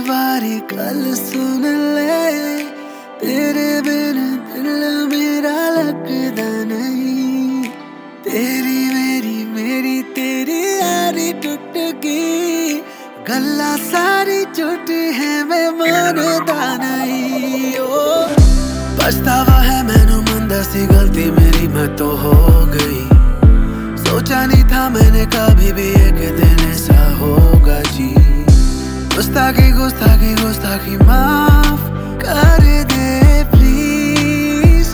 बारी कल सुन ले, तेरे बिन दिल मेरा लगदा नहीं। तेरी मेरी तेरी यारी टुट गई, गल्ला सारी झूठ है मैं मानदा नहीं। ओ पछतावा है मैनू मंदा सी गलती मेरी मैं तो हो गई। सोचा नहीं था मैंने कभी भी एक दिन ऐसा होगा जी। गुस्ताखी गुस्ताखी गुस्ताखी माफ कर दे please.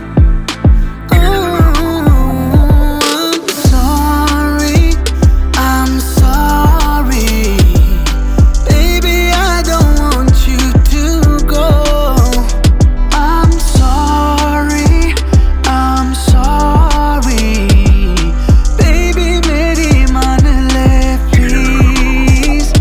I'm sorry baby, I don't want you to go। I'm sorry baby, मेरी मान ले please।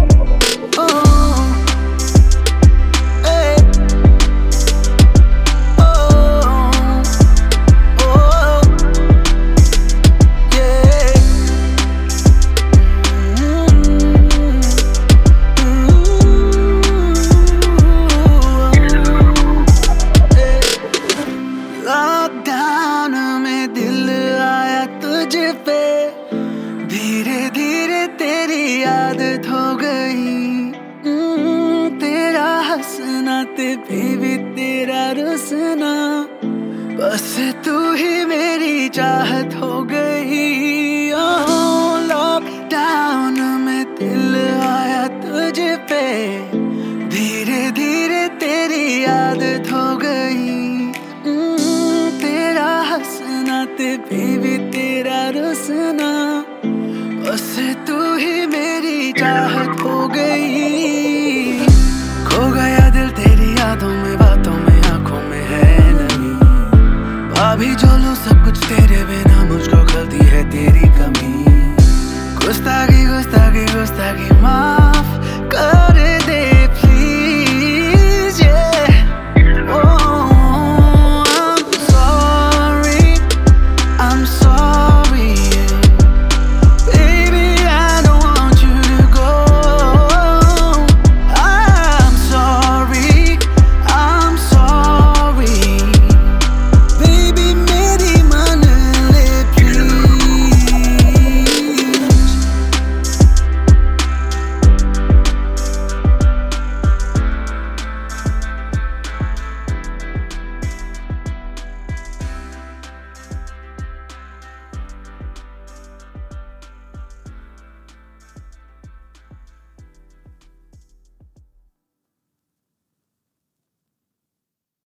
लॉकडाउन में दिल आया तुझ पे, धीरे धीरे तेरी आदत हो गई। तेरा हंसना ते बेबी तेरा रुसना, बस तू ही मेरी चाहत हो गई। लॉकडाउन में दिल आया तुझ पे, धीरे धीरे तेरी आदत हो गई। तेरा हंसना ते बेबी तेरा रुसना, बस तू ही मेरी चाहत हो गई।